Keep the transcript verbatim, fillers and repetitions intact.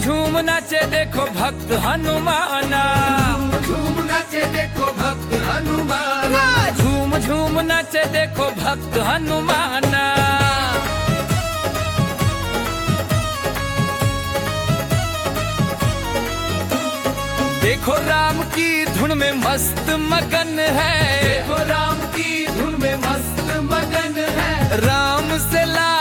झूम नाचे देखो भक्त हनुमाना, झूम नाचे देखो भक्त हनुमान, झूम झूम नाचे देखो भक्त हनुमाना। देखो राम की धुन में मस्त मगन है, देखो राम की धुन में मस्त मगन है। राम से ला